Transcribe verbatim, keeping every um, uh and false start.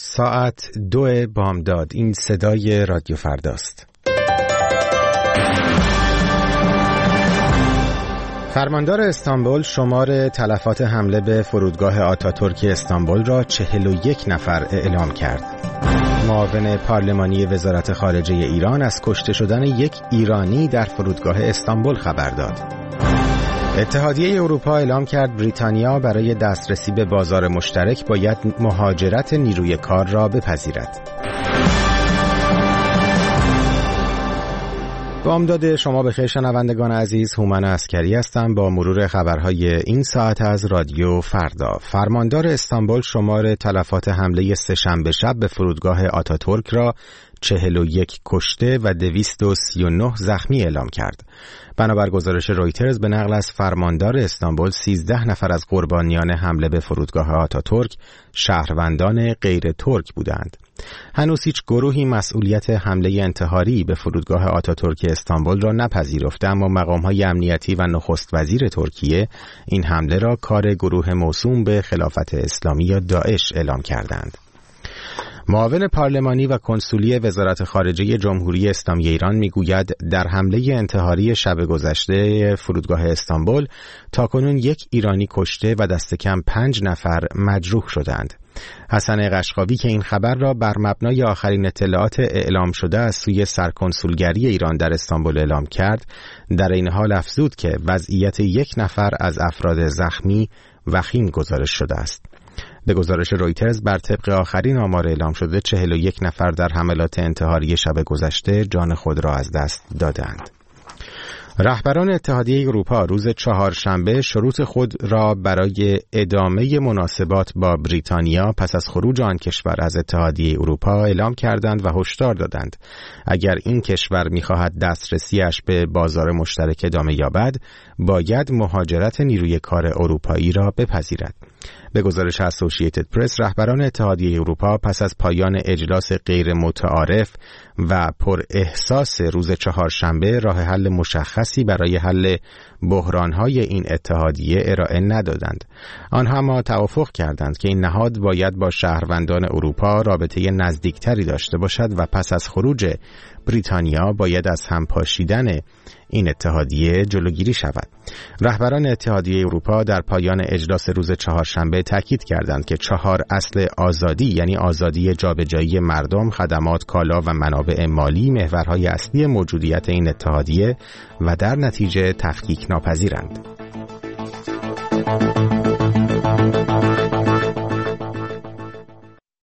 ساعت دو بامداد. این صدای رادیو فرداست. فرماندار استانبول شمار تلفات حمله به فرودگاه آتاتورک استانبول را چهل و یک نفر اعلام کرد. معاون پارلمانی وزارت خارجه ایران از کشته شدن یک ایرانی در فرودگاه استانبول خبر داد. اتحادیه اروپا اعلام کرد بریتانیا برای دسترسی به بازار مشترک باید مهاجرت نیروی کار را بپذیرد. بامداد شما بخیر شنوندگان عزیز، هومن عسکری هستم با مرور خبرهای این ساعت از رادیو فردا. فرماندار استانبول شمار تلفات حمله سه‌شنبه شب به فرودگاه آتاتورک را چهل و یک کشته و دویست و سی و نه زخمی اعلام کرد. بنابر گزارش رویترز به نقل از فرماندار استانبول سیزده نفر از قربانیان حمله به فرودگاه آتاتورک شهروندان غیر ترک بودند. هنوز هیچ گروهی مسئولیت حمله انتحاری به فرودگاه آتاتورک استانبول را نپذیرفته، اما مقام‌های امنیتی و نخست وزیر ترکیه این حمله را کار گروه موسوم به خلافت اسلامی یا داعش اعلام کردند. معاون پارلمانی و کنسولی وزارت خارجه جمهوری اسلامی ایران میگوید در حمله انتحاری شب گذشته فرودگاه استانبول تاکنون یک ایرانی کشته و دست کم پنج نفر مجروح شدند. حسن قشقاوی که این خبر را بر مبنای آخرین اطلاعات اعلام شده از سوی سرکنسولگری ایران در استانبول اعلام کرد، در این حال افزود که وضعیت یک نفر از افراد زخمی وخیم گزارش شده است. به گزارش رویترز بر طبق آخرین آمار اعلام شده چهل و یک نفر در حملات انتحاری شب گذشته جان خود را از دست دادند. رهبران اتحادیه اروپا روز چهارشنبه شروط خود را برای ادامه مناسبات با بریتانیا پس از خروج آن کشور از اتحادیه اروپا اعلام کردند و هشدار دادند اگر این کشور می‌خواهد دسترسیش به بازار مشترک ادامه یابد باید مهاجرت نیروی کار اروپایی را بپذیرد. به گزارش اسوسییتد پرس رهبران اتحادیه اروپا پس از پایان اجلاس غیر متعارف و پر احساس روز چهارشنبه راه حل مشخصی برای حل بحران‌های این اتحادیه ارائه ندادند. آنها ما توافق کردند که این نهاد باید با شهروندان اروپا رابطه نزدیکتری داشته باشد و پس از خروج بریتانیا باید از هم پاشیدن این اتحادیه جلوگیری شود. رهبران اتحادیه اروپا در پایان اجلاس روز چهارشنبه تاکید کردند که چهار اصل آزادی یعنی آزادی جابجایی مردم، خدمات، کالا و منابع مالی محورهای اصلی موجودیت این اتحادیه و در نتیجه تفکیک ناپذیرند.